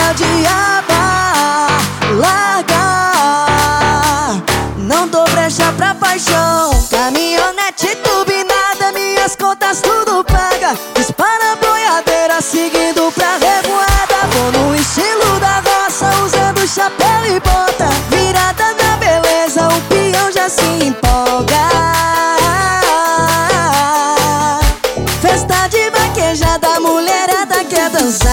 a diaba largar. Não dou brecha pra paixão. Caminhonete turbinada, minhas contas tudo paga. Dispara a boiadeira, seguindo pra revoada. Vou no estilo da roça, usando chapéu e bota. Virada na beleza, o peão já se empolga. Festa de vaquejada, mulherada quer dançar.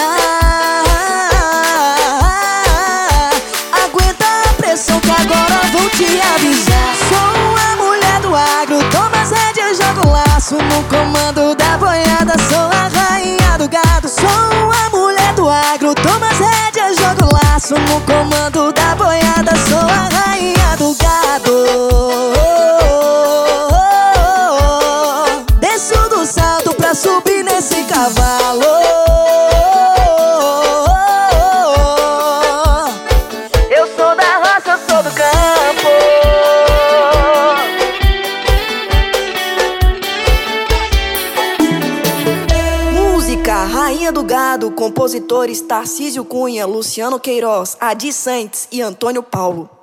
Aguenta a pressão que agora vou te avisar. Sou a mulher do agro, toma as rédeas, jogo laço. No comando da boiada, sou a rainha do gado. Sou a mulher do agro, toma as rédeas, jogo laço. No comando da boiada, sou a rainha do gado. Desço do salto pra subir nesse cavalo. Eu sou da roça, eu sou do campo. Música Rainha do Gado, compositores Tarcísio Cunha, Luciano Queiroz, Adi Santos e Antônio Paulo.